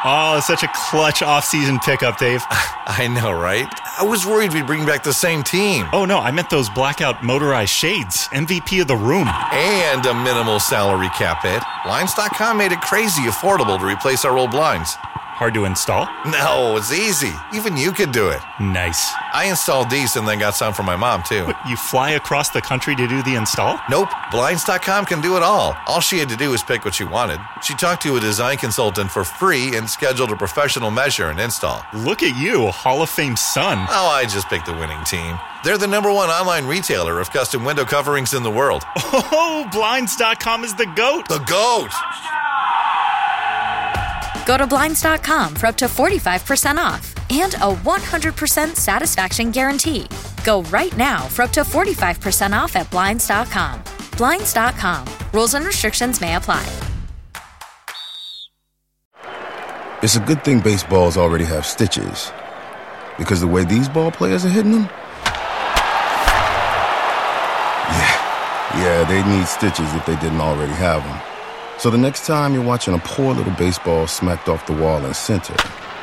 Oh, such a clutch off-season pickup, Dave. I know, right? I was worried we'd bring back the same team. Oh, no, I meant those blackout motorized shades. MVP of the room. And a minimal salary cap hit. Blinds.com made it crazy affordable to replace our old blinds. Hard to install? No, it's easy. Even you could do it. Nice. I installed these and then got some for my mom, too. But you fly across the country to do the install? Nope. Blinds.com can do it all. All she had to do was pick what she wanted. She talked to a design consultant for free and scheduled a professional measure and install. Look at you, Hall of Fame son. Oh, I just picked the winning team. They're the #1 online retailer of custom window coverings in the world. Oh, Blinds.com is the GOAT. The GOAT! Go to Blinds.com for up to 45% off and a 100% satisfaction guarantee. Go right now for up to 45% off at Blinds.com. Blinds.com. Rules and restrictions may apply. It's a good thing baseballs already have stitches, because the way these ball players are hitting them, yeah, they need stitches if they didn't already have them. So the next time you're watching a poor little baseball smacked off the wall in center,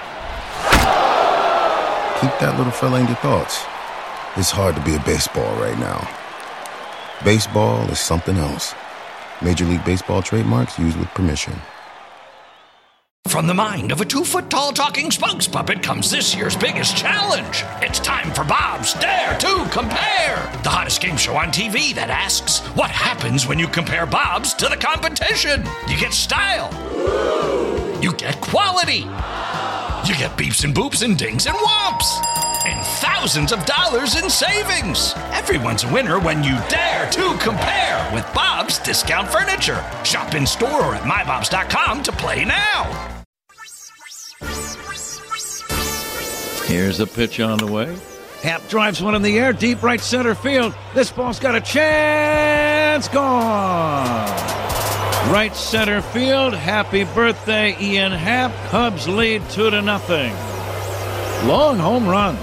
keep that little fella in your thoughts. It's hard to be a baseball right now. Baseball is something else. Major League Baseball trademarks used with permission. From the mind of a 2-foot-tall talking spokes puppet comes this year's biggest challenge. It's time for Bob's Dare to Compare, the hottest game show on TV that asks, what happens when you compare Bob's to the competition? You get style. You get quality. You get beeps and boops and dings and whomps. And thousands of dollars in savings. Everyone's a winner when you dare to compare with Bob's Discount Furniture. Shop in store or at mybobs.com to play now. Here's a pitch on the way. Happ drives one in the air, deep right center field. This ball's got a chance. Gone. Right center field. Happy birthday, Ian Happ. Cubs lead 2-0. Long home run.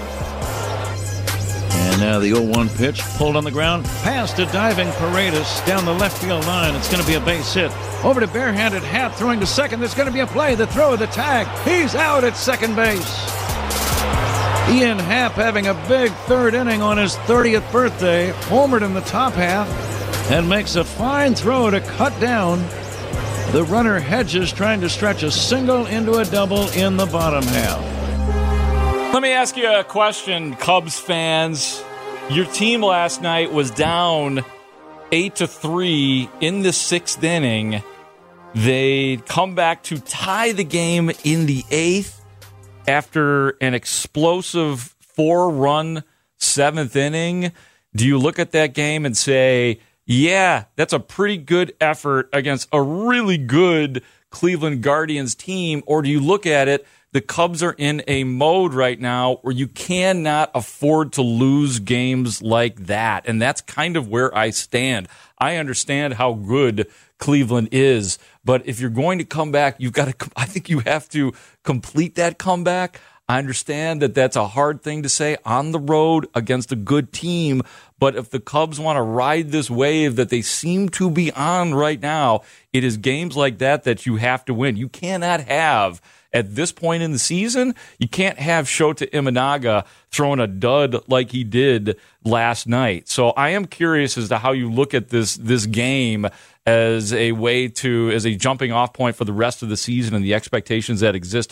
And now the 0-1 pitch, pulled on the ground, past a diving Paredes down the left field line. It's going to be a base hit. Over to barehanded Happ, throwing to second. There's going to be a play. The throw of the tag. He's out at second base. Ian Happ having a big third inning on his 30th birthday, homered in the top half, and makes a fine throw to cut down the runner Hedges, trying to stretch a single into a double in the bottom half. Let me ask you a question, Cubs fans. Your team last night was down 8-3 in the 6th inning. They come back to tie the game in the 8th after an explosive 4-run 7th inning. Do you look at that game and say, yeah, that's a pretty good effort against a really good Cleveland Guardians team? Or do you look at it, the Cubs are in a mode right now where you cannot afford to lose games like that? And that's kind of where I stand. I understand how good Cleveland is, but if you're going to come back, I think you have to complete that comeback. I understand that that's a hard thing to say on the road against a good team, but if the Cubs want to ride this wave that they seem to be on right now, it is games like that that you have to win. You cannot have, at this point in the season, you can't have Shota Imanaga throwing a dud like he did last night. So I am curious as to how you look at this game as a jumping off point for the rest of the season and the expectations that exist at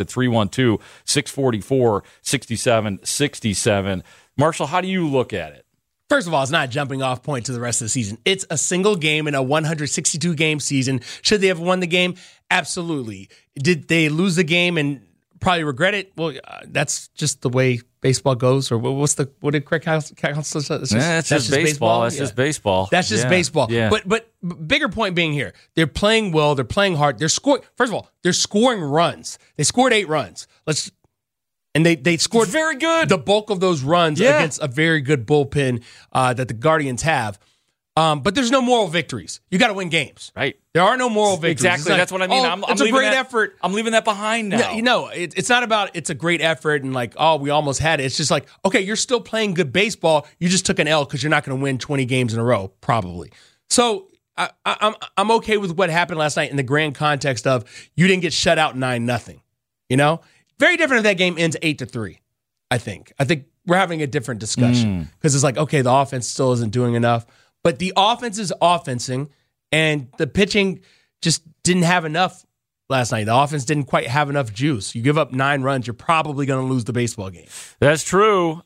312-644-6767. Marshall, how do you look at it? First of all, it's not a jumping off point to the rest of the season. It's a single game in a 162-game season. Should they have won the game? Absolutely. Did they lose the game and probably regret it? Well, that's just the way baseball goes. Or what did Craig Counsell say? That's just baseball. That's just baseball. That's just baseball. Yeah. But bigger point being here, they're playing well. They're playing hard. They're scoring. First of all, they're scoring runs. They scored 8 runs. And they scored very good. The bulk of those runs against a very good bullpen that the Guardians have. But there's no moral victories. You got to win games. Right. There are no moral victories. Exactly. That's what I mean. It's a great effort. I'm leaving that behind now. It's not about it's a great effort and we almost had it. It's just like, okay, you're still playing good baseball. You just took an L because you're not going to win 20 games in a row, probably. So I'm okay with what happened last night in the grand context of you didn't get shut out 9-0. Very different if that game ends 8-3, I think. I think we're having a different discussion because it's like, okay, the offense still isn't doing enough, but the offense is offensing, and the pitching just didn't have enough last night. The offense didn't quite have enough juice. You give up 9 runs, you're probably going to lose the baseball game. That's true.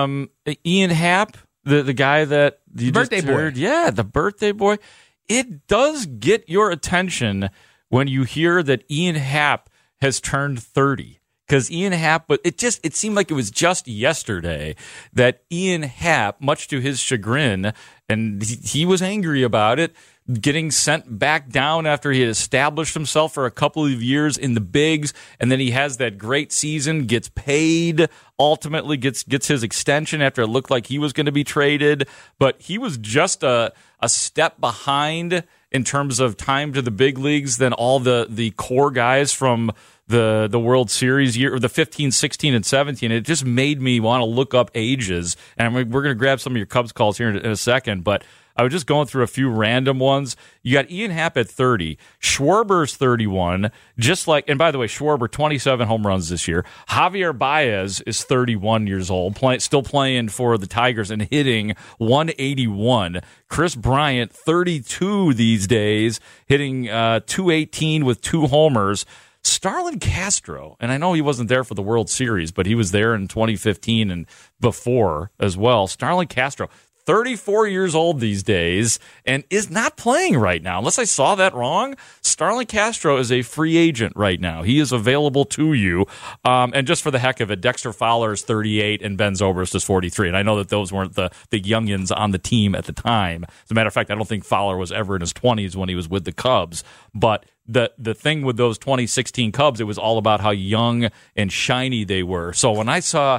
Ian Happ, the guy that you birthday just heard, boy. the birthday boy. It does get your attention when you hear that Ian Happ has turned 30. Because Ian Happ, but it seemed like it was just yesterday that Ian Happ, much to his chagrin, and he was angry about it, getting sent back down after he had established himself for a couple of years in the bigs, and then he has that great season, gets paid, ultimately gets his extension after it looked like he was going to be traded. But he was just a step behind in terms of time to the big leagues than all the core guys from the World Series year, or the 15, 16, and 17. It just made me want to look up ages. And we're going to grab some of your Cubs calls here in a second, but I was just going through a few random ones. You got Ian Happ at 30. Schwarber's 31. Just like, and by the way, Schwarber, 27 home runs this year. Javier Baez is 31 years old, still playing for the Tigers and hitting 181. Chris Bryant, 32 these days, hitting 218 with 2 homers. Starlin Castro, and I know he wasn't there for the World Series, but he was there in 2015 and before as well. Starlin Castro, 34 years old these days, and is not playing right now. Unless I saw that wrong, Starlin Castro is a free agent right now. He is available to you. And just for the heck of it, Dexter Fowler is 38 and Ben Zobrist is 43. And I know that those weren't the youngins on the team at the time. As a matter of fact, I don't think Fowler was ever in his 20s when he was with the Cubs. But the thing with those 2016 Cubs, it was all about how young and shiny they were. So when I saw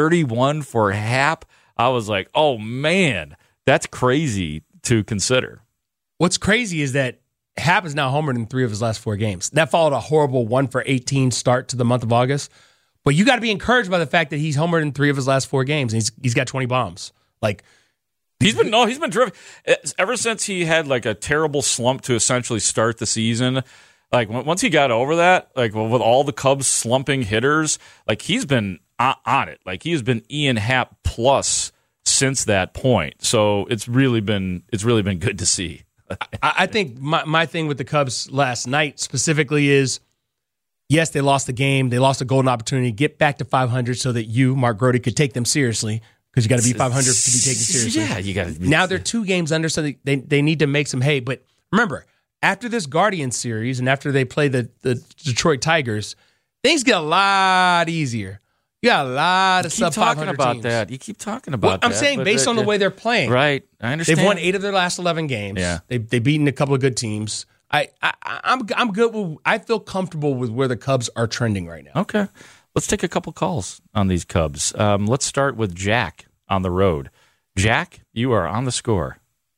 31 for Happ, I was like, oh, man, that's crazy to consider. What's crazy is that Happ is now homered in 3 of his last 4 games. That followed a horrible 1-for-18 start to the month of August. But you got to be encouraged by the fact that he's homered in 3 of his last 4 games, and he's got 20 bombs. Like, he's been driven ever since he had like a terrible slump to essentially start the season. Like once he got over that, like with all the Cubs slumping hitters, like he's been on it. Like he has been Ian Happ plus since that point. So it's really been good to see. I think my thing with the Cubs last night specifically is, yes, they lost the game. They lost a golden opportunity to get back to 500 so that you, Mark Grody, could take them seriously, because you got to be 500 to be taken seriously. Yeah, you got to. Now they're 2 games under, so they need to make some hay. But remember, after this Guardians series and after they play the Detroit Tigers, things get a lot easier. You got a lot of sub 500 about teams. that. You keep talking about that. I'm saying based on the way they're playing. Right. I understand. They've won 8 of their last 11 games. Yeah. They've beaten a couple of good teams. I'm good. I feel comfortable with where the Cubs are trending right now. Okay. Let's take a couple calls on these Cubs. Let's start with Jack on the road. Jack, you are on the score.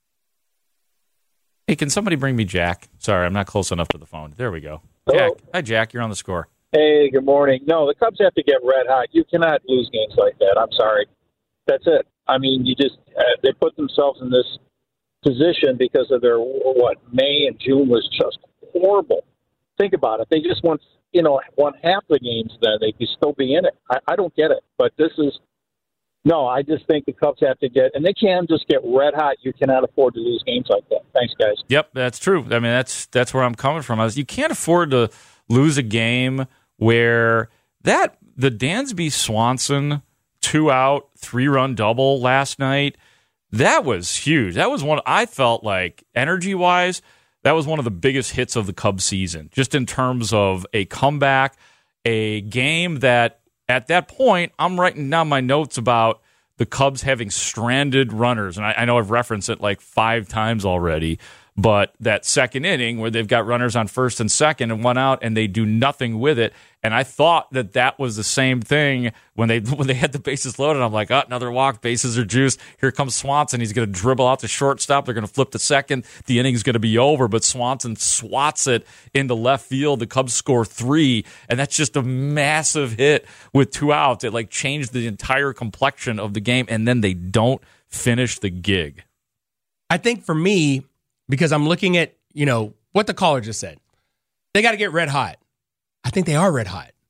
Hey, can somebody bring me Jack? Sorry, I'm not close enough to the phone. There we go. Hello. Jack. Hi, Jack. You're on the score. Hey, good morning. No, the Cubs have to get red hot. You cannot lose games like that. I'm sorry. That's it. I mean, you just they put themselves in this position because of their May and June was just horrible. Think about it. They just won half the games. Then they could still be in it. I don't get it. But I just think the Cubs have to get, and they can just get red hot. You cannot afford to lose games like that. Thanks, guys. Yep, that's true. I mean, that's where I'm coming from. You can't afford to lose a game where the Dansby Swanson 2-out 3-run double last night, that was huge. That was one I felt like energy-wise, that was one of the biggest hits of the Cubs season, just in terms of a comeback, a game that at that point I'm writing down my notes about the Cubs having stranded runners, and I know I've referenced it like 5 times already. But that second inning where they've got runners on first and second and 1 out and they do nothing with it. And I thought that was the same thing when they had the bases loaded. I'm like, another walk, bases are juiced. Here comes Swanson. He's going to dribble out to shortstop. They're going to flip to second. The inning's going to be over. But Swanson swats it into left field. The Cubs score 3. And that's just a massive hit with 2 outs. It changed the entire complexion of the game. And then they don't finish the gig. I think for me, because I'm looking at, what the caller just said. They got to get red hot. I think they are red hot.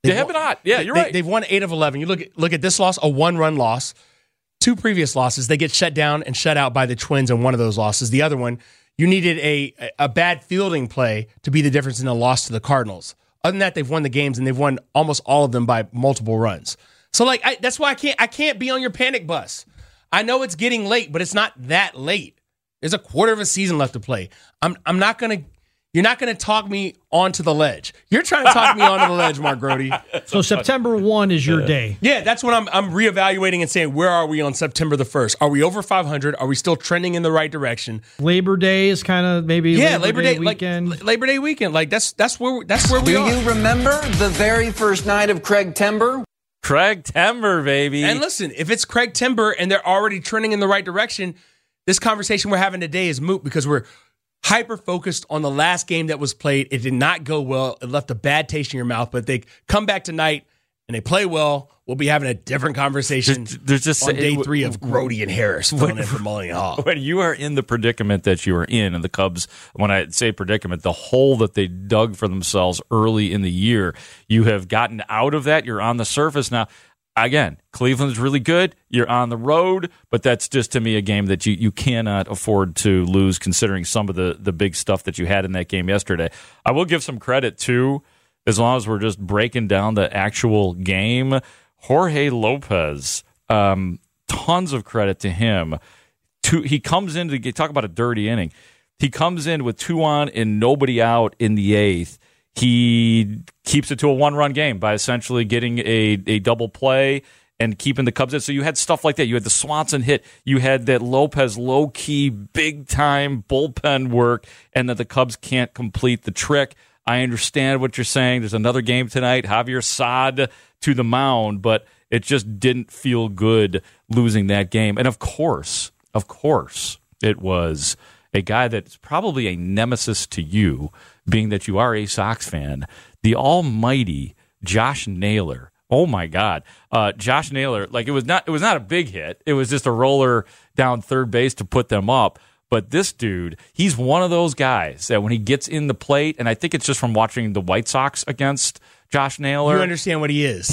They have been hot. Yeah, you're right. They've won 8 of 11. You look at this loss, a 1-run loss. 2 previous losses, they get shut down and shut out by the Twins in one of those losses. The other one, you needed a bad fielding play to be the difference in a loss to the Cardinals. Other than that, they've won the games, and they've won almost all of them by multiple runs. So, that's why I can't be on your panic bus. I know it's getting late, but it's not that late. There's a quarter of a season left to play. You're not going to talk me onto the ledge. You're trying to talk me onto the ledge, Mark Grody. So September 1 is your day. Yeah, that's when I'm reevaluating and saying, where are we on September the 1st? Are we over 500? Are we still trending in the right direction? Labor Day is kind of maybe Labor Day weekend. Labor Day weekend. That's where we are. Do you remember the very first night of Craig Timber? Craig Timber, baby. And listen, if it's Craig Timber and they're already trending in the right direction, this conversation we're having today is moot because we're hyper-focused on the last game that was played. It did not go well. It left a bad taste in your mouth, but they come back tonight and they play well. We'll be having a different conversation There's just on day 3 of Grody and Harris filling in for Mulling Hall. When you are in the predicament that you are in, and the Cubs, when I say predicament, the hole that they dug for themselves early in the year, you have gotten out of that. You're on the surface now. Again, Cleveland's really good. You're on the road, but that's just, to me, a game that you cannot afford to lose considering some of the big stuff that you had in that game yesterday. I will give some credit, too, as long as we're just breaking down the actual game. Jorge Lopez, tons of credit to him. He comes in to talk about a dirty inning. He comes in with 2 on and nobody out in the 8th. He keeps it to a 1-run game by essentially getting a double play and keeping the Cubs in. So you had stuff like that. You had the Swanson hit. You had that Lopez low-key, big-time bullpen work, and that the Cubs can't complete the trick. I understand what you're saying. There's another game tonight. Javier Saad to the mound, but it just didn't feel good losing that game. And of course, it was a guy that's probably a nemesis to you, being that you are a Sox fan, the almighty Josh Naylor. Oh my God, Josh Naylor! Like it was not a big hit. It was just a roller down third base to put them up. But this dude, he's one of those guys that when he gets in the plate, and I think it's just from watching the White Sox against Josh Naylor. You understand what he is.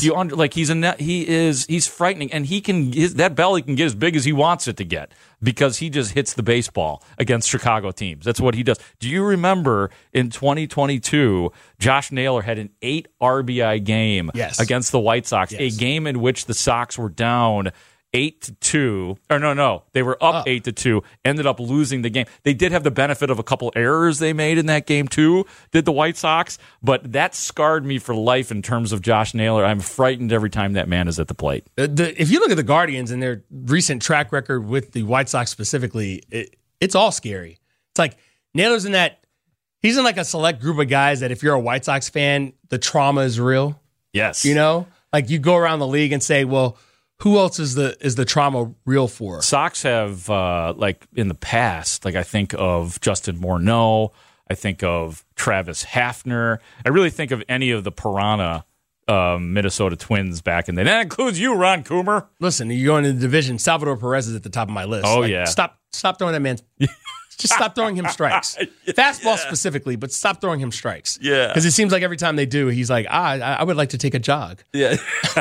He's frightening, and that belly can get as big as he wants it to get because he just hits the baseball against Chicago teams. That's what he does. Do you remember in 2022, Josh Naylor had an 8 RBI game against the White Sox, a game in which the Sox were down 8-2, or no, they were up 8-2, ended up losing the game. They did have the benefit of a couple errors they made in that game too, did the White Sox, but that scarred me for life in terms of Josh Naylor. I'm frightened every time that man is at the plate. If you look at the Guardians and their recent track record with the White Sox specifically, it's all scary. It's like Naylor's he's in like a select group of guys that if you're a White Sox fan, the trauma is real. Yes. You know? Like you go around the league and say, well, who else is the trauma real for? Sox have, in the past, I think of Justin Morneau. I think of Travis Hafner. I really think of any of the Piranha Minnesota Twins back in the day. That includes you, Ron Coomer. Listen, you go into the division, Salvador Perez is at the top of my list. Oh, yeah. Stop throwing that man. Just stop throwing him strikes. Fastball specifically, but stop throwing him strikes. Yeah. Because it seems like every time they do, he's like, I would like to take a jog. Yeah.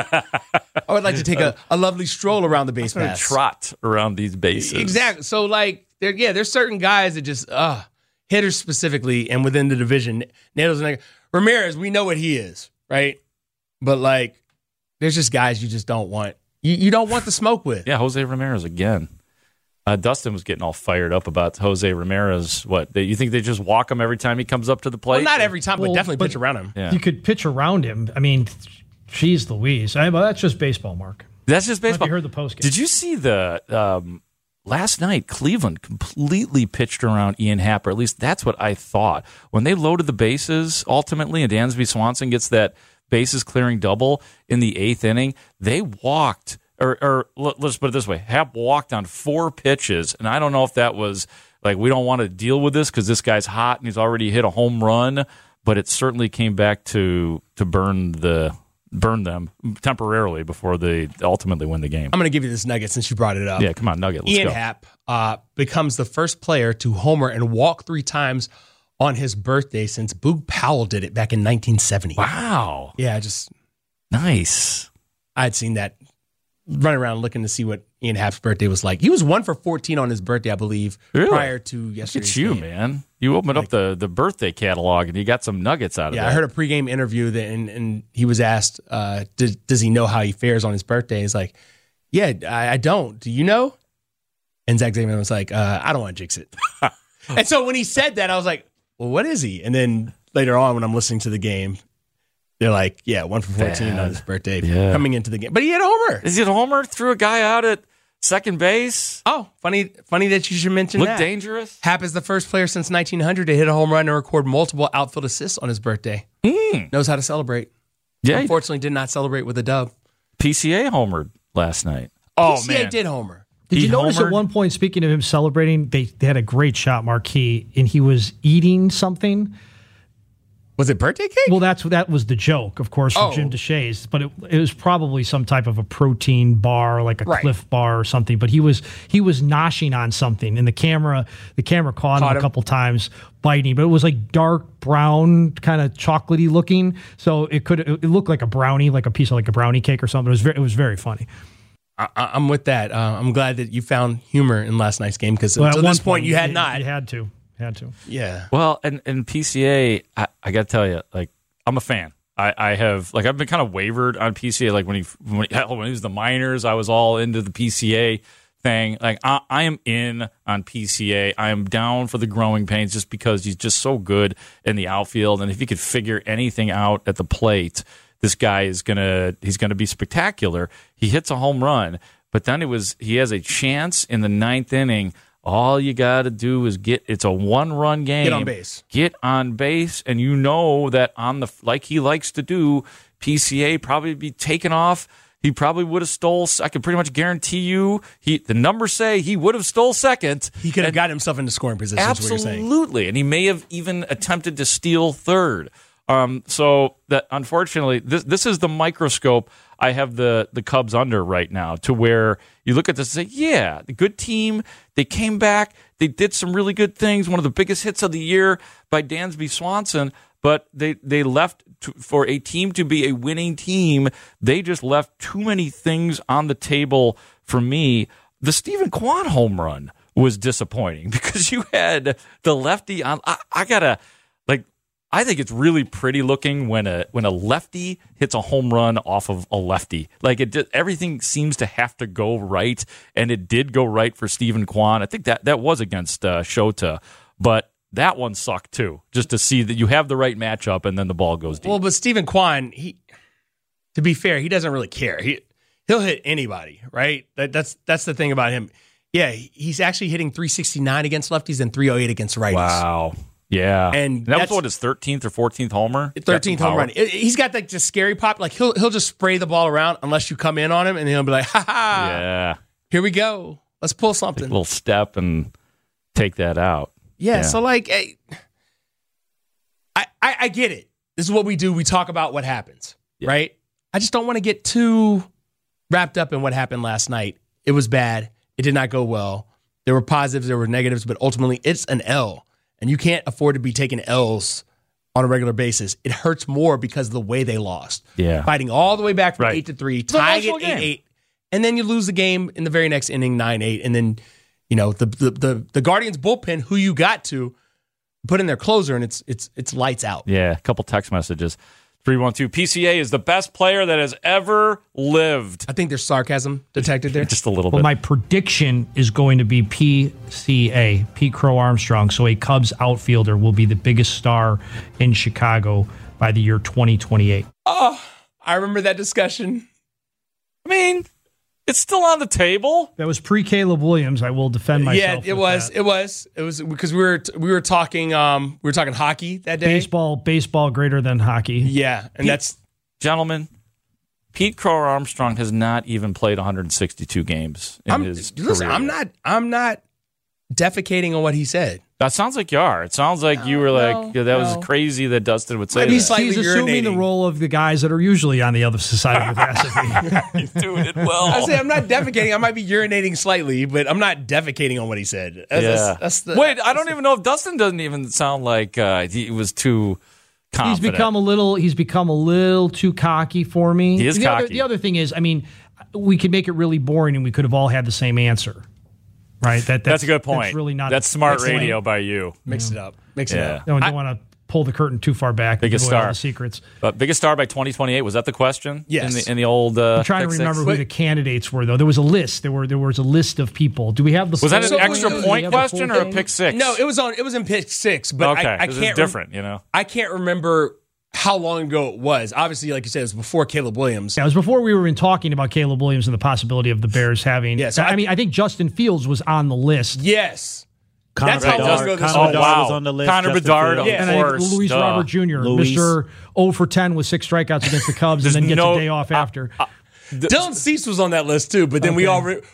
I would like to take a lovely stroll around the base paths. Trot around these bases. Exactly. So, there's certain guys that just, hitters specifically, and within the division, Ramirez, we know what he is, right? But, there's just guys you just don't want. You don't want the smoke with. Yeah, Jose Ramirez again. Dustin was getting all fired up about Jose Ramirez. What, you think they just walk him every time he comes up to the plate? Well, not every time, but definitely pitch around him. Yeah. You could pitch around him. I mean, geez Louise. That's just baseball, Mark. That's just baseball. You heard the postgame. Did you see the last night, Cleveland completely pitched around Ian Happ, or at least that's what I thought. When they loaded the bases, ultimately, and Dansby Swanson gets that bases clearing double in the 8th inning, they walked... Or let's put it this way. Happ walked on 4 pitches, and I don't know if that was we don't want to deal with this because this guy's hot and he's already hit a home run, but it certainly came back to burn them temporarily before they ultimately win the game. I'm going to give you this nugget since you brought it up. Yeah, come on, nugget. Let's Ian go. Happ becomes the first player to homer and walk 3 times on his birthday since Boog Powell did it back in 1970. Wow. Yeah, just Nice. I'd seen that running around looking to see what Ian Happ's birthday was like. He was 1 for 14 on his birthday, I believe, prior to yesterday's game. game. Man. You opened up the birthday catalog and you got some nuggets out of it. Yeah, I heard a pregame interview and he was asked, does he know how he fares on his birthday? He's like, yeah, I don't. Do you know? And Zach Zaidman was like, I don't want to jinx it. And so when he said that, I was like, well, what is he? And then later on when I'm listening to the game, they're like, yeah, 1 for 14 on his birthday coming into the game. But he had a homer. Is he a homer? Threw a guy out at second base. Oh, funny that you should mention that. Looked dangerous. Happ is the first player since 1900 to hit a home run and record multiple outfield assists on his birthday. Knows how to celebrate. Yeah, unfortunately, did not celebrate with a dub. PCA homered last night. PCA did homer. Did you notice at one point, speaking of him celebrating, they had a great shot marquee, and he was eating something. Was it birthday cake? Well, that was the joke, of course, from Jim Deshaies. But it was probably some type of a protein bar, like a Cliff Bar or something. But he was noshing on something, and the camera caught him a couple times biting. But it was like dark brown, kind of chocolatey looking. So it looked like a brownie, like a piece of like a brownie cake or something. It was very funny. I'm with that. I'm glad that you found humor in last night's game because at this point you had not. You had to. Yeah. Well, and PCA, I got to tell you, like, I'm a fan. I have, like, I've been kind of wavered on PCA. Like, when he was the minors, I was all into the PCA thing. Like, I am in on PCA. I am down for the growing pains just because he's just so good in the outfield. And if he could figure anything out at the plate, this guy he's gonna be spectacular. He hits a home run, but then he has a chance in the 9th inning. All you got to do is it's a 1-run game. Get on base, and you know that like he likes to do, PCA probably be taken off. He probably would have stole. I can pretty much guarantee you, the numbers say he would have stole second. He could have got himself into scoring position. Absolutely, and he may have even attempted to steal third. So that unfortunately, this is the microscope I have the Cubs under right now, to where you look at this and say, yeah, the good team, they came back, they did some really good things, one of the biggest hits of the year by Dansby Swanson, but they left for a team to be a winning team. They just left too many things on the table for me. The Stephen Kwan home run was disappointing because you had the lefty on. I think it's really pretty looking when a lefty hits a home run off of a lefty. Like everything seems to have to go right, and it did go right for Stephen Kwan. I think that was against Shota, but that one sucked too. Just to see that you have the right matchup, and then the ball goes deep. Well, but Stephen Kwan, to be fair, he doesn't really care. He'll hit anybody, right? That's the thing about him. Yeah, he's actually hitting 369 against lefties and 308 against righties. Wow. Yeah, and that was his 13th or 14th homer. 13th home run. He's got like just scary pop. Like he'll just spray the ball around unless you come in on him, and he'll be like, "Ha ha! Yeah, here we go. Let's pull something." Take a little step and take that out. Yeah. So like, I get it. This is what we do. We talk about what happens, right? I just don't want to get too wrapped up in what happened last night. It was bad. It did not go well. There were positives, there were negatives, but ultimately it's an L. And you can't afford to be taking L's on a regular basis. It hurts more because of the way they lost. Yeah. Fighting all the way back from 8-3, tying it 8-8. And then you lose the game in the very next inning, 9-8. And then, the Guardians bullpen, who you got to put in their closer, and it's lights out. Yeah, a couple text messages. 312, PCA is the best player that has ever lived. I think there's sarcasm detected there. Just a little bit. Well, my prediction is going to be PCA, Pete Crow Armstrong. So a Cubs outfielder will be the biggest star in Chicago by the year 2028. Oh, I remember that discussion. I mean, it's still on the table. That was pre-Caleb Williams. I will defend myself. Yeah, it was. It was because we were talking hockey that day. Baseball greater than hockey. Yeah, and gentlemen, Pete Crow Armstrong has not even played 162 games in his career. Listen, I'm not defecating on what he said. That sounds like you are. It sounds like you were was crazy that Dustin would say that. He's assuming the role of the guys that are usually on the other side of the glass. He's doing it well. I say I'm not defecating. I might be urinating slightly, but I'm not defecating on what he said. Wait, I don't even know if Dustin doesn't even sound like he was too confident. He's become a little too cocky for me. He is cocky. The other thing is, I mean, we could make it really boring and we could have all had the same answer. Right? That's a good point. That's really not. That's smart radio by you. Mix it up. Mix it up. No, I don't want to pull the curtain too far back. Biggest star. All the secrets. Biggest star by 2028. Was that the question? Yes. In the old. I'm trying to remember who the candidates were, though. There was a list. There was a list of people. Do we have the? Was that an extra point question or a pick six? No, it was in pick six. But okay, I this can't. is different. You know, I can't remember how long ago it was. Obviously, like you said, it was before Caleb Williams. Yeah, it was before we were even talking about Caleb Williams and the possibility of the Bears having. Yes, I think Justin Fields was on the list. Yes. That's how long ago this was. was on the list. Connor Bedard, and of course. Luis Robert Jr., Mr. 0 for 10 with 6 strikeouts against the Cubs and then gets a day off after. Dylan Cease was on that list too, but then we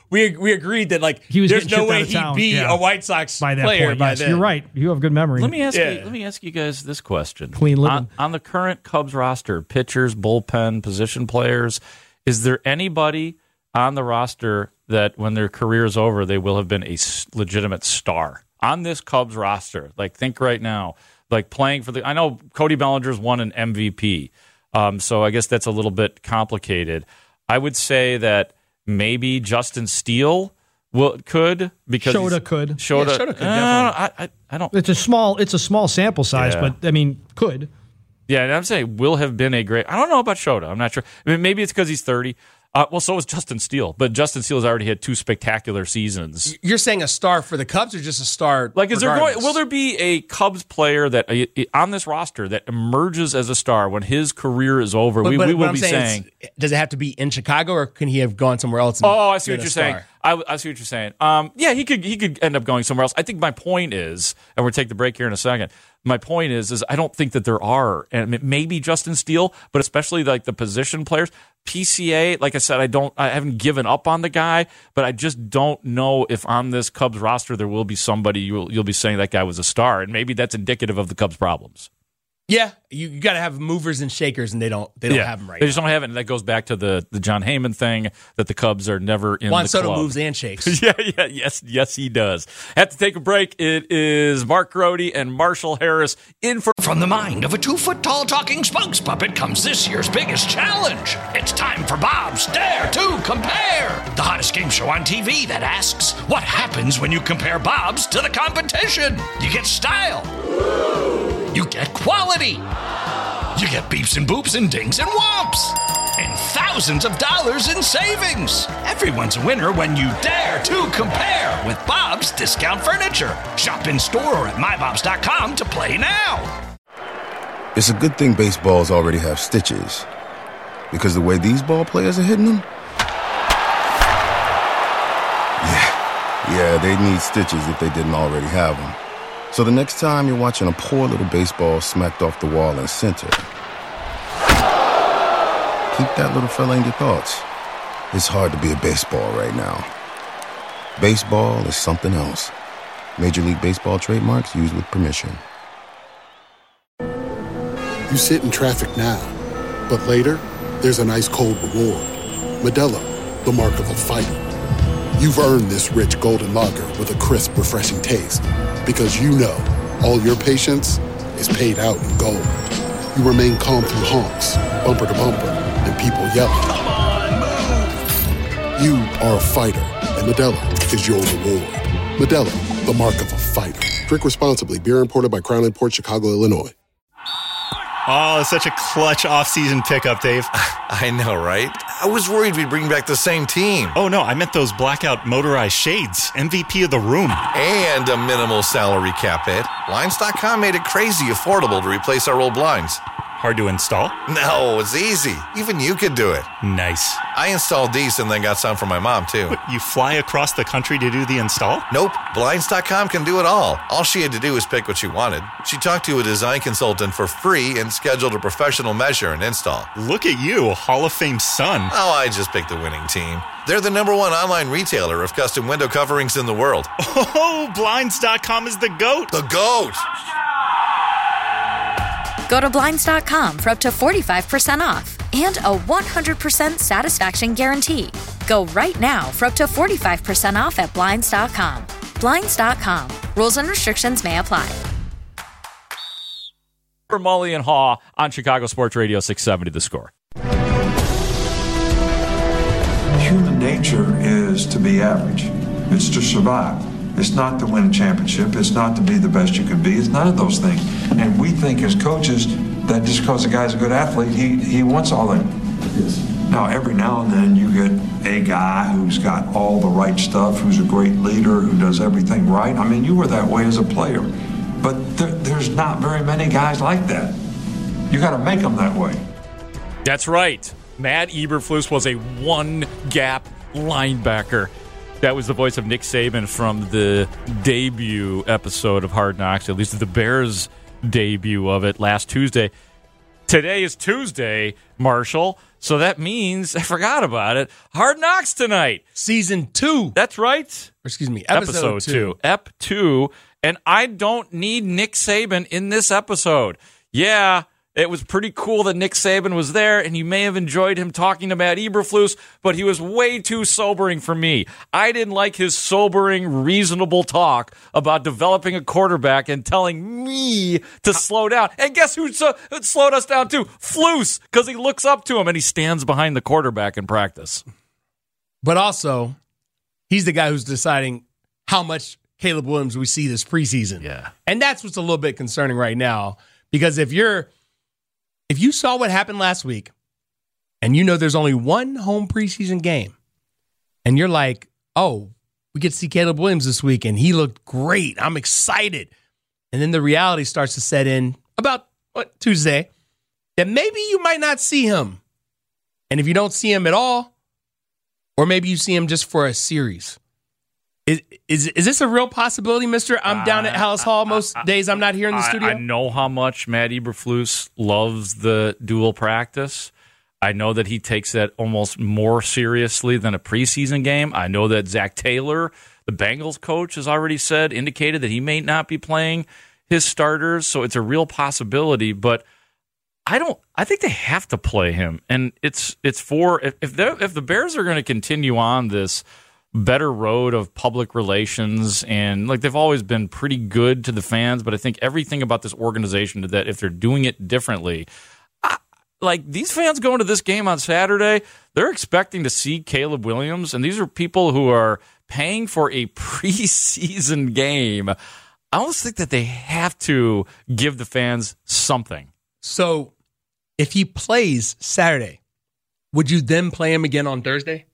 agreed that there's no way he'd be a White Sox by that player point. by yes, then. You're right. You have good memory. Let me ask you guys this question. Clean living. On the current Cubs roster, pitchers, bullpen, position players, is there anybody on the roster that when their career is over, they will have been a legitimate star? On this Cubs roster, think right now, playing for I know Cody Bellinger's won an MVP, so I guess that's a little bit complicated. I would say that maybe Justin Steele could because Shota could. Shota could definitely. I don't. It's a small sample size, but I mean, could. Yeah, and I'm saying will have been a great. I don't know about Shota. I'm not sure. I mean, maybe it's because he's 30. So is Justin Steele, but Justin Steele has already had 2 spectacular seasons. You're saying a star for the Cubs or just a star? Will there be a Cubs player that on this roster that emerges as a star when his career is over? We will be saying, does it have to be in Chicago or can he have gone somewhere else? I see what you're saying. I see what you're saying. Yeah, he could end up going somewhere else. I think my point is, and we'll take the break here in a second. My point is I don't think that there are, and maybe Justin Steele, but especially the position players. PCA, like I said, I haven't given up on the guy, but I just don't know if on this Cubs roster there will be somebody you'll be saying that guy was a star, and maybe that's indicative of the Cubs' problems. Yeah, you got to have movers and shakers, and they don't have them right. They just don't have it, and that goes back to the John Heyman thing that the Cubs are never in Juan the Soto club. moves and shakes. yes, he does. Have to take a break. It is Mark Grody and Marshall Harris in for. From the mind of a 2-foot-tall talking spokes puppet comes this year's biggest challenge. It's time for Bob's Dare to Compare, the hottest game show on TV that asks, what happens when you compare Bob's to the competition? You get style. You get quality. You get beeps and boops and dings and whomps. And thousands of dollars in savings. Everyone's a winner when you dare to compare with Bob's Discount Furniture. Shop in store or at mybobs.com to play now. It's a good thing baseballs already have stitches. Because the way these ball players are hitting them? Yeah, they'd need stitches if they didn't already have them. So the next time you're watching a poor little baseball smacked off the wall in center, keep that little fella in your thoughts. It's hard to be a baseball right now. Baseball is something else. Major League Baseball trademarks used with permission. You sit in traffic now, but later, there's an ice-cold reward. Modelo, the mark of a fighter. You've earned this rich golden lager with a crisp, refreshing taste. Because you know, all your patience is paid out in gold. You remain calm through honks, bumper to bumper, and people yelling. Come on, move! You are a fighter, and Modelo is your reward. Modelo, the mark of a fighter. Drink responsibly. Beer imported by Crown Imports, Chicago, Illinois. Oh, such a clutch off-season pickup, Dave. I know, right? I was worried we'd bring back the same team. Oh, no, I meant those blackout motorized shades. MVP of the room. And a minimal salary cap hit. Blinds.com made it crazy affordable to replace our old blinds. Hard to install? No, it's easy. Even you could do it. Nice. I installed these and then got some for my mom, too. What, you fly across the country to do the install? Nope. Blinds.com can do it all. All she had to do was pick what she wanted. She talked to a design consultant for free and scheduled a professional measure and install. Look at you, Hall of Fame son. Oh, I just picked the winning team. They're the #1 online retailer of custom window coverings in the world. Oh, Blinds.com is the GOAT. The GOAT! Go to Blinds.com for up to 45% off and a 100% satisfaction guarantee. Go right now for up to 45% off at Blinds.com. Blinds.com. Rules and restrictions may apply. For Mully and Haw on Chicago Sports Radio 670 The Score. Human nature is to be average. It's to survive. It's not to win a championship. It's not to be the best you can be. It's none of those things. And we think as coaches that just because a guy's a good athlete, he wants all that. Yes. Now, every now and then you get a guy who's got all the right stuff, who's a great leader, who does everything right. I mean, you were that way as a player. But there's not very many guys like that. You got to make them that way. That's right. Matt Eberflus was a one-gap linebacker. That was the voice of Nick Saban from the debut episode of Hard Knocks, at least the Bears' debut of it last Tuesday. Today is Tuesday, Marshall, so that means, I forgot about it, Hard Knocks tonight. Season 2. That's right. Or excuse me, episode 2. Ep 2. And I don't need Nick Saban in this episode. Yeah, it was pretty cool that Nick Saban was there, and you may have enjoyed him talking to Matt Eberflus, but he was way too sobering for me. I didn't like his sobering, reasonable talk about developing a quarterback and telling me to slow down. And guess who slowed us down too? Flus, because he looks up to him and he stands behind the quarterback in practice. But also, he's the guy who's deciding how much Caleb Williams we see this preseason. Yeah. And that's what's a little bit concerning right now, because if you saw what happened last week and you know there's only one home preseason game and you're like, oh, we get to see Caleb Williams this week and he looked great. I'm excited. And then the reality starts to set in about Tuesday that maybe you might not see him. And if you don't see him at all, or maybe you see him just for a series. Is this a real possibility, mister? I'm down at Hallis Hall most days I'm not here in the studio. I know how much Matt Eberflus loves the dual practice. I know that he takes that almost more seriously than a preseason game. I know that Zach Taylor, the Bengals coach, has already indicated that he may not be playing his starters, so it's a real possibility. But I think they have to play him, and it's for if the Bears are going to continue on this better road of public relations, and like they've always been pretty good to the fans, but I think everything about this organization that if they're doing it differently, like these fans going to this game on Saturday, they're expecting to see Caleb Williams, and these are people who are paying for a preseason game. I almost think that they have to give the fans something. So if he plays Saturday, would you then play him again on Thursday?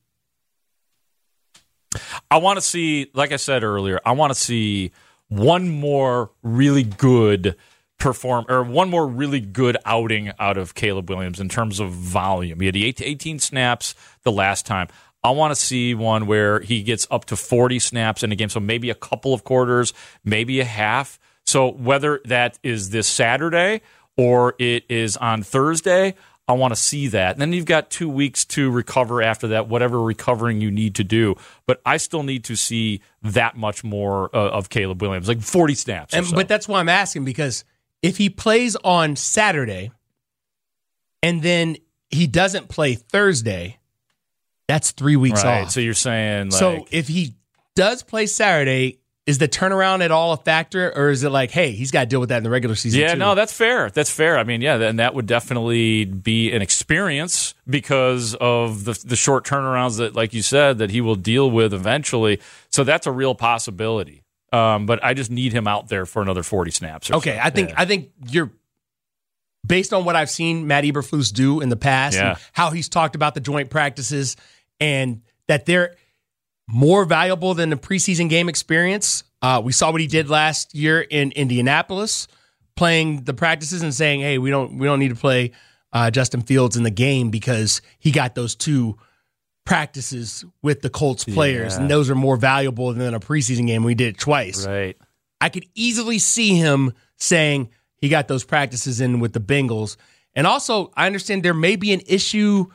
I want to see, like I said earlier, I want to see one more really good one more really good outing out of Caleb Williams in terms of volume. He had 18 snaps the last time. I want to see one where he gets up to 40 snaps in a game, so maybe a couple of quarters, maybe a half. So whether that is this Saturday or it is on Thursday, I want to see that. And then you've got 2 weeks to recover after that, whatever recovering you need to do. But I still need to see that much more of Caleb Williams, like 40 snaps. But that's why I'm asking, because if he plays on Saturday and then he doesn't play Thursday, that's 3 weeks off. So you're saying, so if he does play Saturday, is the turnaround at all a factor, or is it like, hey, he's got to deal with that in the regular season too? No, that's fair. That's fair. I mean, and that would definitely be an experience because of the short turnarounds that, like you said, that he will deal with eventually. So that's a real possibility. But I just need him out there for another 40 snaps. Okay, so. I think you're, based on what I've seen Matt Eberflus do in the past, and how he's talked about the joint practices, and that they're more valuable than the preseason game experience. We saw what he did last year in Indianapolis, playing the practices and saying, "Hey, we don't need to play Justin Fields in the game because he got those 2 practices with the Colts players, and those are more valuable than a preseason game. We did it twice." Right. I could easily see him saying he got those practices in with the Bengals, and also I understand there may be an issue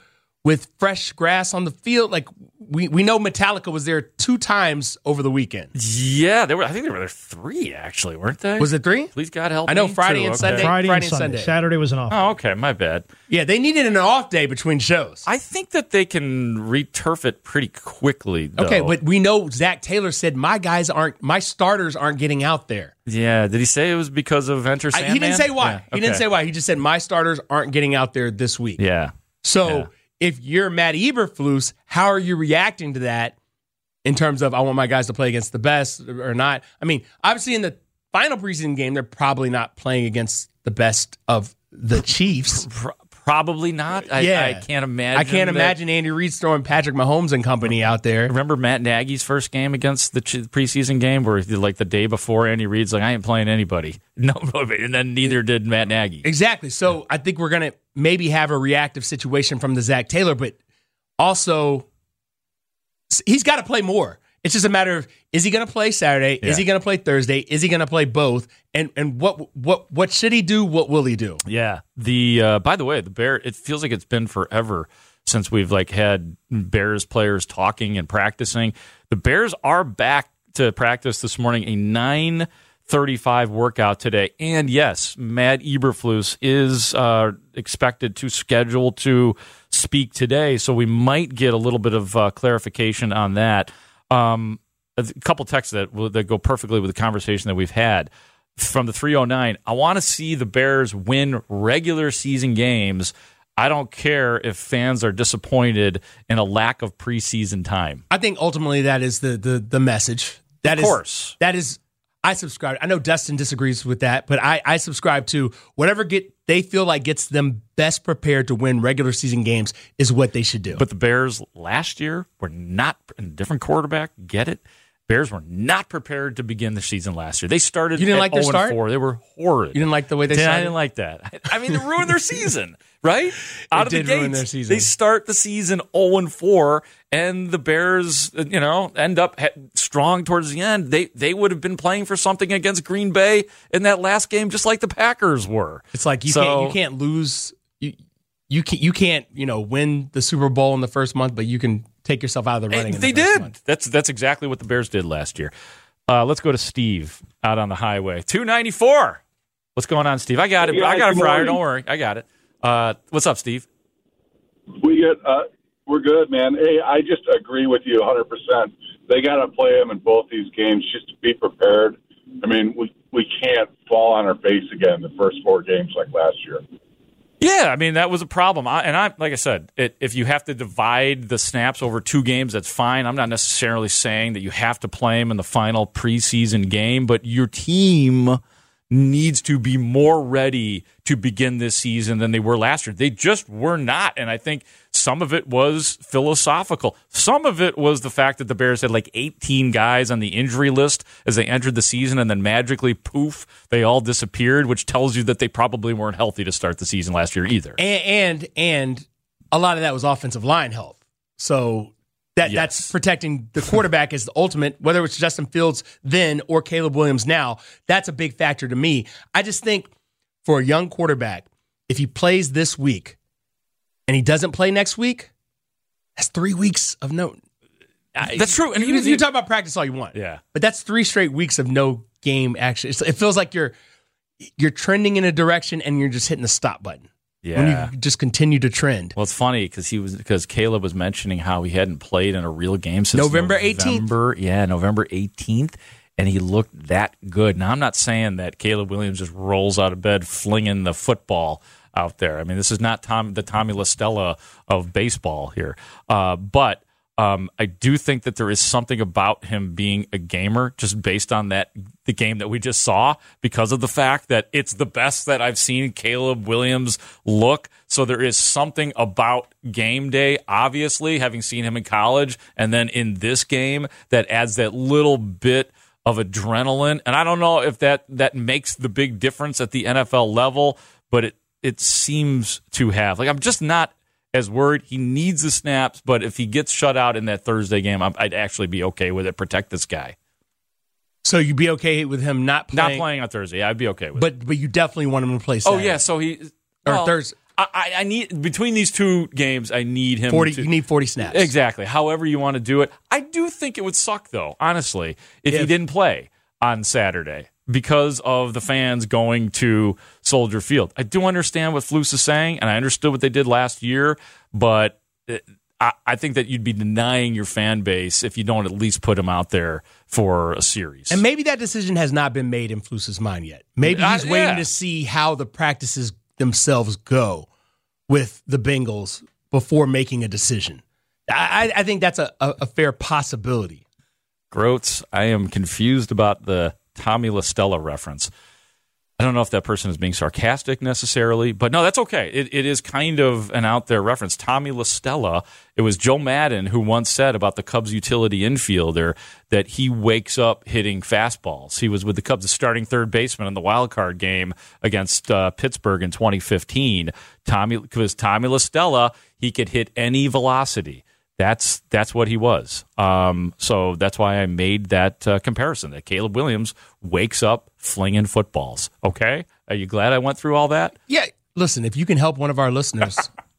with fresh grass on the field. Like we know Metallica was there 2 times over the weekend. Yeah, I think they were there 3 actually, weren't they? Was it 3? Please God help me. I know Friday and Sunday. Friday and Sunday. Saturday was an off. Oh, okay, my bad. Yeah, they needed an off day between shows. I think that they can returf it pretty quickly, though. Okay, but we know Zach Taylor said my starters aren't getting out there. Yeah, did he say it was because of Enter Sandman? He didn't say why. Yeah, He didn't say why. He just said my starters aren't getting out there this week. Yeah. So if you're Matt Eberflus, how are you reacting to that in terms of I want my guys to play against the best or not? I mean, obviously in the final preseason game, they're probably not playing against the best of the Chiefs. Probably not. I can't imagine. I can't imagine Andy Reid throwing Patrick Mahomes and company out there. Remember Matt Nagy's first game against the preseason game where like the day before Andy Reid's like, I ain't playing anybody. No, and then neither did Matt Nagy. Exactly. So I think we're going to maybe have a reactive situation from the Zach Taylor, but also he's got to play more. It's just a matter of, is he going to play Saturday? Yeah. Is he going to play Thursday? Is he going to play both? And what should he do? What will he do? Yeah. By the way, the Bear, it feels like it's been forever since we've had Bears players talking and practicing. The Bears are back to practice this morning, a 9:35 workout today. And yes, Matt Eberflus is expected to schedule to speak today. So we might get a little bit of clarification on that. A couple texts that go perfectly with the conversation that we've had from the 309. I want to see the Bears win regular season games. I don't care if fans are disappointed in a lack of preseason time. I think ultimately that is the message. Of course. That is, I subscribe. I know Dustin disagrees with that, but I subscribe to whatever they feel like gets them best prepared to win regular season games is what they should do. But the Bears last year were not a different quarterback. Get it? Bears were not prepared to begin the season last year. They started. You didn't like their start? 0-4. They were horrid. You didn't like the way they started? I didn't like that. I mean, they ruined their season, right? Out of the gates, their season. They start the season 0-4, and the Bears, end up strong towards the end. They would have been playing for something against Green Bay in that last game, just like the Packers were. It's like you can't lose. You can't win the Super Bowl in the first month, but you can take yourself out of the running. They did. That's exactly what the Bears did last year. Let's go to Steve out on the highway. 294. What's going on, Steve? I got it. I got it, Fryer. Don't worry. I got it. What's up, Steve? We're good, man. Hey, I just agree with you 100%. They got to play them in both these games just to be prepared. I mean, we can't fall on our face again the first 4 games like last year. Yeah, I mean, that was a problem. Like I said, if you have to divide the snaps over 2 games, that's fine. I'm not necessarily saying that you have to play them in the final preseason game, but your team needs to be more ready to begin this season than they were last year. They just were not, and I think some of it was philosophical. Some of it was the fact that the Bears had 18 guys on the injury list as they entered the season, and then magically, poof, they all disappeared, which tells you that they probably weren't healthy to start the season last year either. And a lot of that was offensive line health. So that's protecting the quarterback is the ultimate, whether it's Justin Fields then or Caleb Williams now. That's a big factor to me. I just think for a young quarterback, if he plays this week and he doesn't play next week, that's 3 weeks of no. That's true. And you talk about practice all you want. Yeah. But that's 3 straight weeks of no game action. It feels like you're trending in a direction and you're just hitting the stop button. Yeah. When you just continue to trend. Well, it's funny because Caleb was mentioning how he hadn't played in a real game since November 18th. Yeah, November 18th, and he looked that good. Now, I'm not saying that Caleb Williams just rolls out of bed flinging the football out there. I mean, this is not the Tommy LaStella of baseball here. But I do think that there is something about him being a gamer just based on the game that we just saw because of the fact that it's the best that I've seen Caleb Williams look. So there is something about game day, obviously, having seen him in college, and then in this game that adds that little bit of adrenaline. And I don't know if that makes the big difference at the NFL level, but it seems to have. I'm just not as worried. He needs the snaps, but if he gets shut out in that Thursday game, I'd actually be okay with it. Protect this guy. So you'd be okay with him not playing? Not playing on Thursday. Yeah, I'd be okay with it. But you definitely want him to play Saturday. Oh, yeah. So he... Thursday. I need between these two games. I need him. 40. You need 40 snaps. Exactly. However you want to do it. I do think it would suck, though. Honestly, if he didn't play on Saturday because of the fans going to Soldier Field. I do understand what Flus is saying, and I understood what they did last year, but I think that you'd be denying your fan base if you don't at least put him out there for a series. And maybe that decision has not been made in Flus's mind yet. Maybe he's waiting to see how the practices themselves go with the Bengals before making a decision. I think that's a fair possibility. Groats, I am confused about the Tommy LaStella reference. I don't know if that person is being sarcastic necessarily, but no, that's okay. It is kind of an out there reference. Tommy LaStella, it was Joe Madden who once said about the Cubs utility infielder that he wakes up hitting fastballs. He was with the Cubs, the starting third baseman in the wild card game against Pittsburgh in 2015. Because Tommy LaStella, he could hit any velocity. That's what he was. So that's why I made that comparison, that Caleb Williams wakes up flinging footballs. Okay? Are you glad I went through all that? Yeah. Listen, if you can help one of our listeners,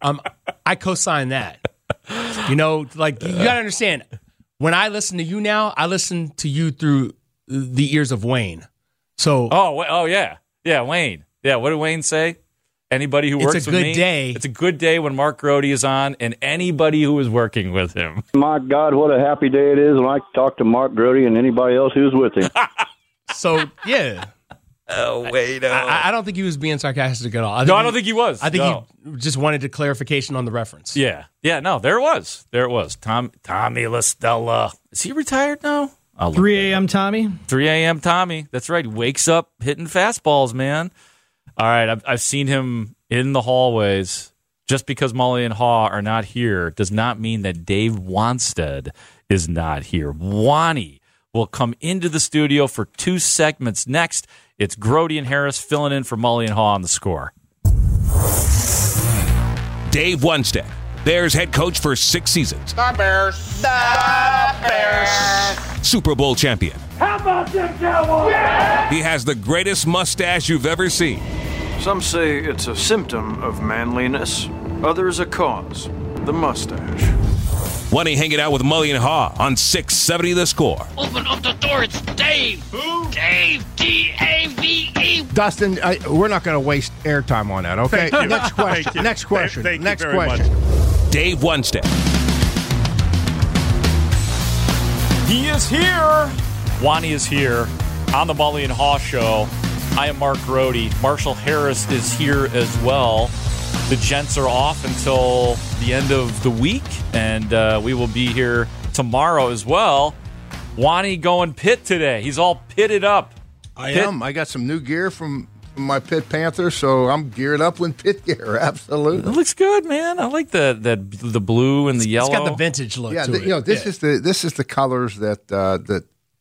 I co-sign that. You know, like, you got to understand, when I listen to you now, I listen to you through the ears of Wayne. So. Oh, yeah. Yeah, Wayne. Yeah, what did Wayne say? Anybody who works with me, it's a good day when Mark Grote is on, and anybody who is working with him. My God, what a happy day it is when I talk to Mark Grote and anybody else who's with him. So, yeah. Oh, wait. I don't think he was being sarcastic at all. I don't think he was. I think he just wanted a clarification on the reference. Yeah. Yeah, no, there it was. Tommy LaStella. Is he retired now? 3 a.m. Tommy? 3 a.m. Tommy. That's right. Wakes up hitting fastballs, man. All right, I've seen him in the hallways. Just because Mully and Haw are not here does not mean that Dave Wannstedt is not here. Wani will come into the studio for 2 segments next. It's Grote and Harris filling in for Mully and Haw on The Score. Dave Wannstedt, Bears head coach for 6 seasons. The Bears. The Bears. Super Bowl champion. How about them Cowboys? Yeah! He has the greatest mustache you've ever seen. Some say it's a symptom of manliness. Others a cause. The mustache. Wani hanging out with Mully and Haw on 670 The Score. Open up the door. It's Dave. Who? Dave. D-A-V-E. Dustin, we're not going to waste airtime on that, okay? Next question. Next question. Thank Next you very question. much. Dave Wannstedt. He is here. Wani is here on the Mully and Haw Show. I am Mark Grote. Marshall Harris is here as well. The gents are off until the end of the week, and we will be here tomorrow as well. Wani going Pitt today. He's all pitted up. I am. I got some new gear from my Pitt Panther, so I'm geared up with Pitt gear. Absolutely. It looks good, man. I like the blue and the yellow. It's got the vintage look to it. You know, this is the colors that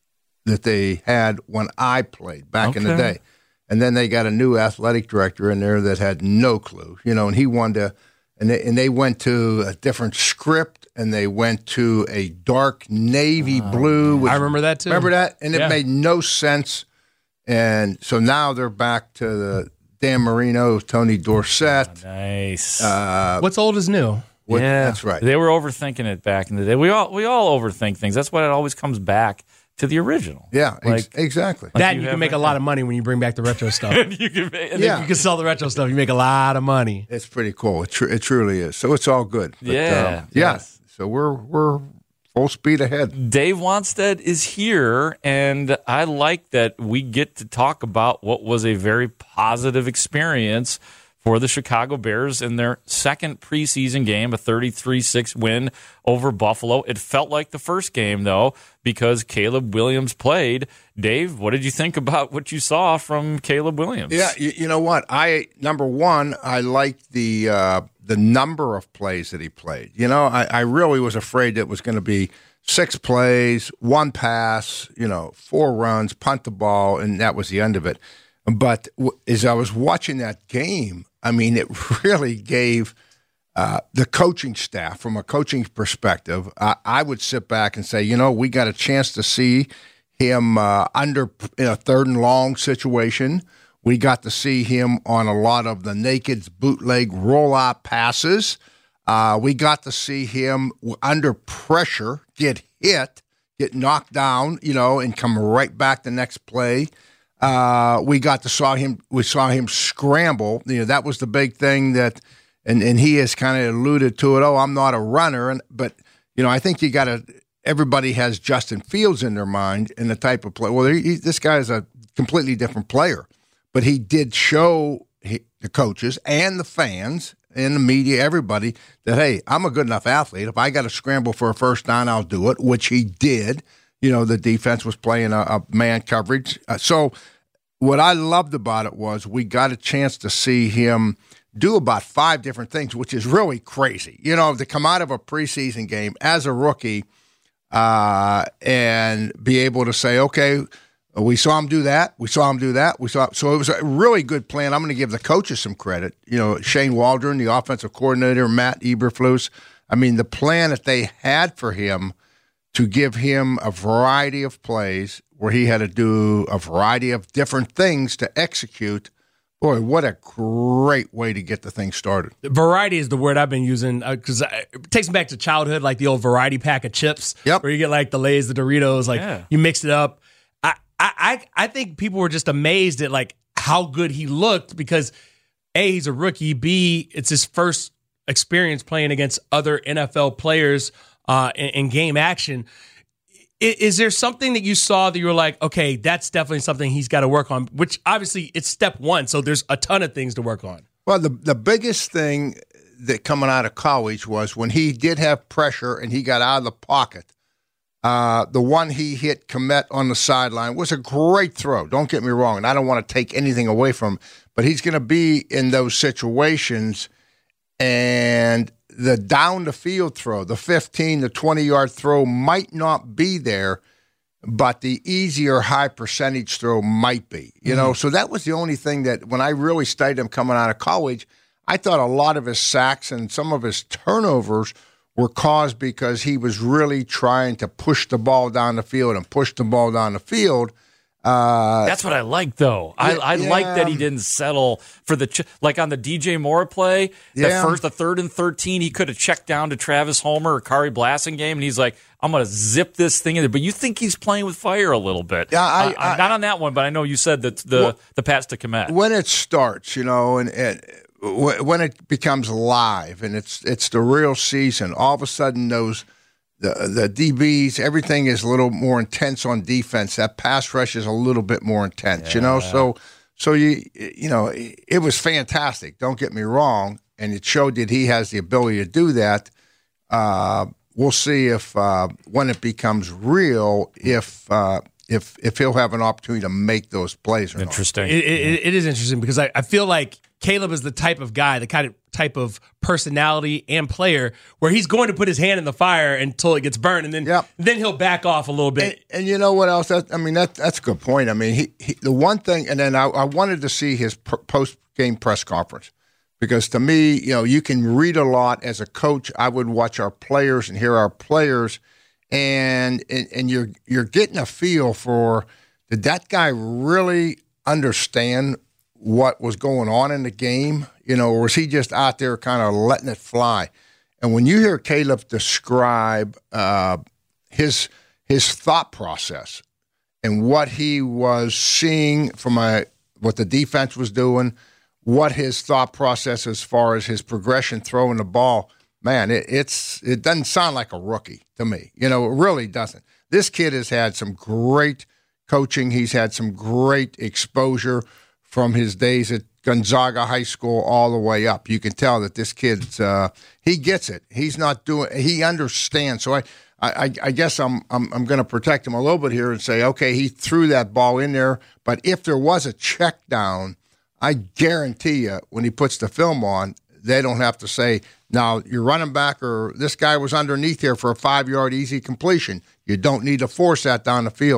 they had when I played back in the day. And then they got a new athletic director in there that had no clue, you know, and he wanted to, and they went to a different script, and they went to a dark navy blue. I remember that too. Remember that? And it made no sense. And so now they're back to the Dan Marino, Tony Dorsett. Nice. What's old is new. That's right. They were overthinking it back in the day. We all overthink things. That's why it always comes back to the original. Yeah, exactly. That you can make a lot of money when you bring back the retro stuff. If you can sell the retro stuff, you make a lot of money. It's pretty cool. It truly is. So it's all good. But, yes. So we're full speed ahead. Dave Wannstedt is here, and I like that we get to talk about what was a very positive experience for the Chicago Bears in their second preseason game, a 33-6 win over Buffalo. It felt like the first game, though, because Caleb Williams played. Dave, what did you think about what you saw from Caleb Williams? Yeah, you know what? Number one, I liked the number of plays that he played. You know, I really was afraid it was going to be 6 plays, 1 pass, 4 runs, punt the ball, and that was the end of it. But as I was watching that game, I mean, it really gave the coaching staff, from a coaching perspective, I would sit back and say, we got a chance to see him under in a 3rd and long situation We got to see him on a lot of the naked bootleg rollout passes. We got to see him under pressure get hit, get knocked down, and come right back the next play. We saw him scramble. That was the big thing that, and he has kind of alluded to it. Oh, I'm not a runner, but I think everybody has Justin Fields in their mind and the type of play. Well, this guy is a completely different player, but he did show the coaches and the fans and the media, everybody, that, hey, I'm a good enough athlete. If I got to scramble for a first down, I'll do it, which he did. The defense was playing a man coverage. So what I loved about it was we got a chance to see him do about 5 different things, which is really crazy. To come out of a preseason game as a rookie and be able to say, okay, we saw him do that. We saw him do that. So it was a really good plan. I'm going to give the coaches some credit. Shane Waldron, the offensive coordinator, Matt Eberflus. I mean, the plan that they had for him to give him a variety of plays where he had to do a variety of different things to execute. Boy, what a great way to get the thing started. Variety is the word I've been using because it takes me back to childhood, like the old variety pack of chips. Yep. Where you get like the Lay's, the Doritos, you mix it up. I think people were just amazed at like how good he looked because A, he's a rookie, B, it's his first experience playing against other NFL players in game action. Is there something that you saw that you were like, okay, that's definitely something he's got to work on, which obviously it's step one, so there's a ton of things to work on. Well, the biggest thing that coming out of college was when he did have pressure and he got out of the pocket, the one he hit Kmet on the sideline was a great throw. Don't get me wrong, and I don't want to take anything away from him, but he's going to be in those situations, and the down-the-field throw, the 15, the 20-yard throw might not be there, but the easier high-percentage throw might be. So that was the only thing that when I really studied him coming out of college, I thought a lot of his sacks and some of his turnovers were caused because he was really trying to push the ball down the field and push the ball down the field. That's what I like, though. I like that he didn't settle for like on the DJ Moore play. The 3rd and 13, he could have checked down to Travis Homer or Kari Blasingame, and he's like, I'm going to zip this thing in there. But you think he's playing with fire a little bit. Yeah, not on that one, but I know you said that the pass to Kmet. When it starts, and when it becomes live and it's the real season, all of a sudden the DBs, everything is a little more intense on defense. That pass rush is a little bit more intense, So it was fantastic. Don't get me wrong, and it showed that he has the ability to do that. We'll see if when it becomes real, if he'll have an opportunity to make those plays. Or interesting. Not. It is interesting because I feel like Caleb is the type of guy, type of personality and player where he's going to put his hand in the fire until it gets burned, and then he'll back off a little bit. And you know what else? That's a good point. I mean, he the one thing, and then I wanted to see his post-game press conference because to me, you can read a lot as a coach. I would watch our players and hear our players, and you're getting a feel for, did that guy really understand what was going on in the game, or was he just out there kind of letting it fly? And when you hear Caleb describe his thought process and what he was seeing from what the defense was doing, what his thought process as far as his progression throwing the ball, man, it doesn't sound like a rookie to me. It really doesn't. This kid has had some great coaching. He's had some great exposure from his days at Gonzaga High School all the way up. You can tell that this kid's he gets it. He understands. So I guess I'm going to protect him a little bit here and say, okay, he threw that ball in there, but if there was a check down, I guarantee you when he puts the film on, they don't have to say, now you're running back or this guy was underneath here for a 5-yard easy completion. You don't need to force that down the field.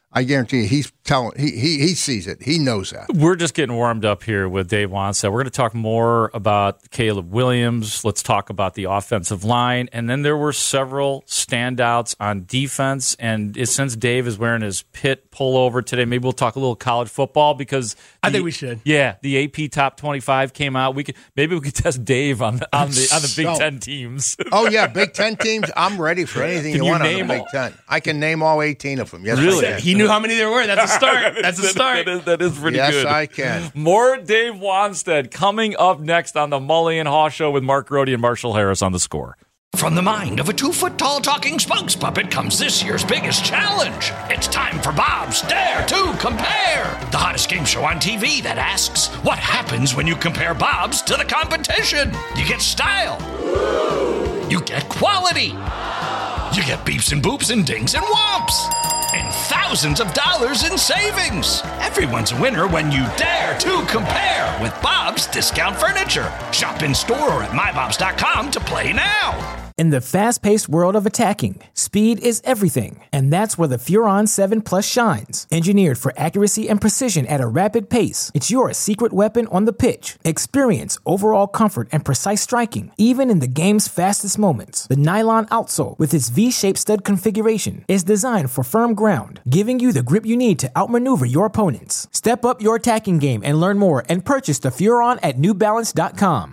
I guarantee you, he's telling. He sees it. He knows that. We're just getting warmed up here with Dave Wannstedt. We're going to talk more about Caleb Williams. Let's talk about the offensive line, and then there were several standouts on defense. And since Dave is wearing his Pitt pullover today, maybe we'll talk a little college football because I think we should. Yeah, the AP Top 25 came out. We could test Dave on the Big Ten teams. Oh yeah, Big Ten teams. I'm ready for anything you want on the Big Ten. I can name all 18 of them. Yes, really? He knew how many there were. That's a start. That's a start. That is pretty good. Yes, I can. More Dave Wannstedt coming up next on the Mully and Haw Show with Mark Grody and Marshall Harris on The Score. From the mind of a 2-foot-tall talking spokes puppet comes this year's biggest challenge. It's time for Bob's Dare to Compare, the hottest game show on TV that asks, what happens when you compare Bob's to the competition? You get style. You get quality. You get beeps and boops and dings and whomps. And thousands of dollars in savings. Everyone's a winner when you dare to compare with Bob's Discount Furniture. Shop in store or at mybobs.com to play now. In the fast-paced world of attacking, speed is everything, and that's where the Furon 7 Plus shines. Engineered for accuracy and precision at a rapid pace, it's your secret weapon on the pitch. Experience overall comfort and precise striking, even in the game's fastest moments. The nylon outsole, with its V-shaped stud configuration, is designed for firm ground, giving you the grip you need to outmaneuver your opponents. Step up your attacking game and learn more and purchase the Furon at newbalance.com.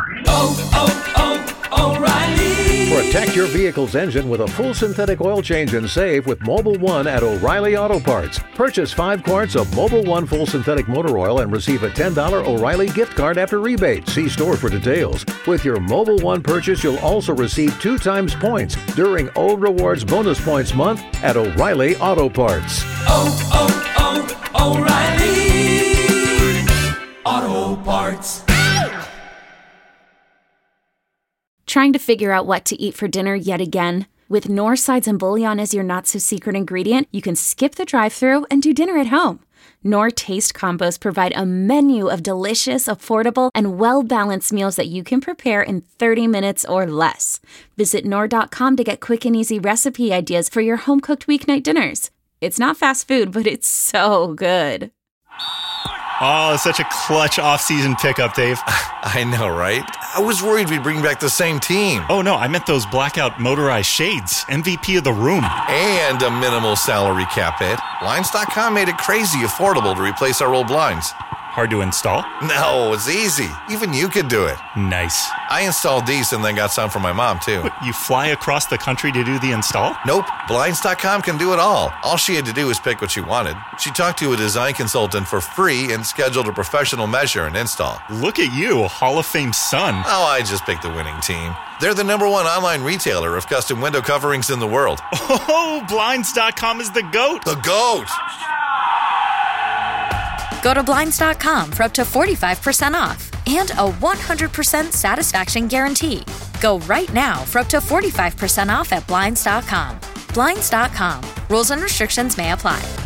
O'Reilly. Protect your vehicle's engine with a full synthetic oil change and save with Mobil 1 at O'Reilly Auto Parts. Purchase 5 quarts of Mobil 1 full synthetic motor oil and receive a $10 O'Reilly gift card after rebate. See store for details. With your Mobil 1 purchase, you'll also receive 2 times points during O Rewards Bonus Points Month at O'Reilly Auto Parts. O'Reilly Auto Parts. Trying to figure out what to eat for dinner yet again? With Knorr sides and bouillon as your not-so-secret ingredient, you can skip the drive-thru and do dinner at home. Knorr Taste Combos provide a menu of delicious, affordable, and well-balanced meals that you can prepare in 30 minutes or less. Visit Knorr.com to get quick and easy recipe ideas for your home-cooked weeknight dinners. It's not fast food, but it's so good. Oh, such a clutch off-season pickup, Dave. I know, right? I was worried we'd bring back the same team. Oh, no, I meant those blackout motorized shades. MVP of the room. And a minimal salary cap hit. Blinds.com made it crazy affordable to replace our old blinds. Hard to install? No, it's easy. Even you could do it. Nice. I installed these and then got some for my mom, too. What, you fly across the country to do the install? Nope. Blinds.com can do it all. All she had to do was pick what she wanted. She talked to a design consultant for free and scheduled a professional measure and install. Look at you, a Hall of Fame son. Oh, I just picked the winning team. They're the #1 online retailer of custom window coverings in the world. Oh, Blinds.com is the GOAT. The GOAT! Go to Blinds.com for up to 45% off and a 100% satisfaction guarantee. Go right now for up to 45% off at Blinds.com. Blinds.com. Rules and restrictions may apply.